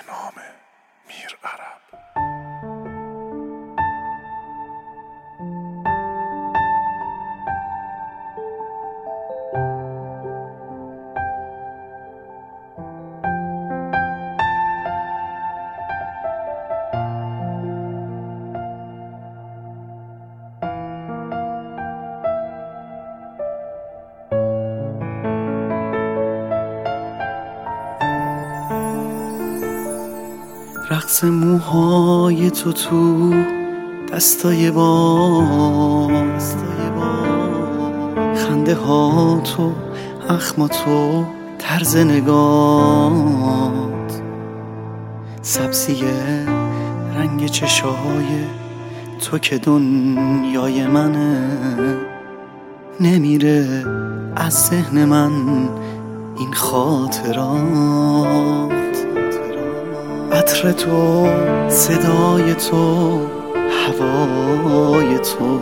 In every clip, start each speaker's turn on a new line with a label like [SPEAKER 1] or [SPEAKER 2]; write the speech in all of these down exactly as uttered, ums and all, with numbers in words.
[SPEAKER 1] نام میر عرب.
[SPEAKER 2] رقص موهای تو تو دستای باز، خنده ها تو، اخما تو، طرز نگات، سبزی رنگ چشای تو که دنیای منه، نمیره از ذهن من این خاطرات. عطر تو، صدای تو، هوای تو،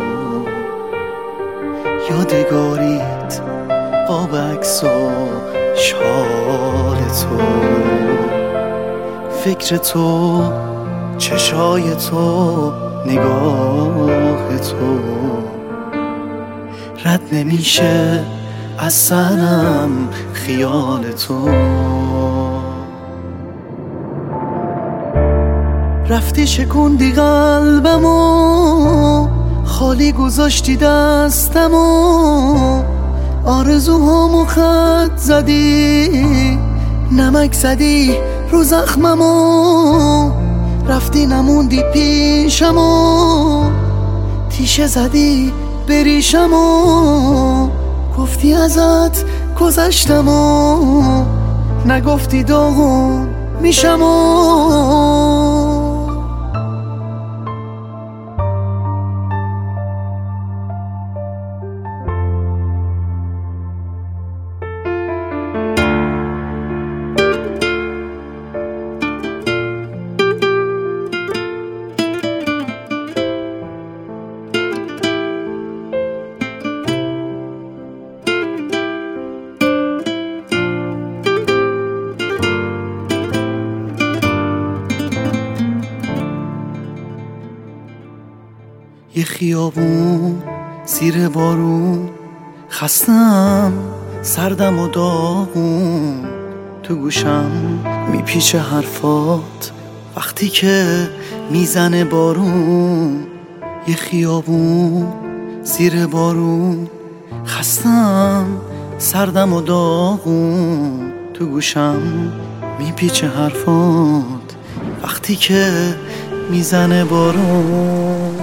[SPEAKER 2] یادگاریت، قاب عکس و شال تو، فکر تو، چشای تو، نگاه تو، رد نمیشه از سرم خیال تو. رفتی شکوندی قلبمو، خالی گذاشتی دستمو، آرزوهامو خط زدی، نمک زدی رو زخممو، رفتی نموندی پیشمو، تیشه زدی بریشمو، گفتی ازت گذشتمو، نگفتی داغون میشمو. یه خیابون زیر بارون، خستم، سردم و داغون، تو گوشم میپیچه حرفات وقتی که میزنه بارون. یه خیابون زیر بارون، خستم، سردم و داغون، تو گوشم میپیچه حرفات وقتی که میزنه بارون.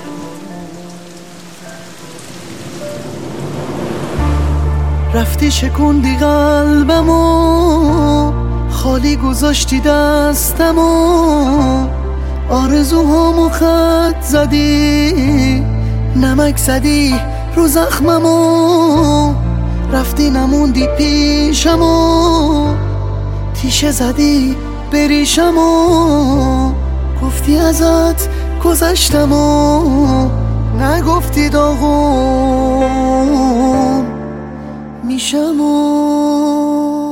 [SPEAKER 2] رفتی شکوندی قلبمو، خالی گذاشتی دستمو، آرزوهامو خط زدی، نمک زدی رو زخممو، رفتی نموندی پیشمو، تیشه زدی بریشمو، گفتی ازت گذشتمو، نگفتی داغون میشم.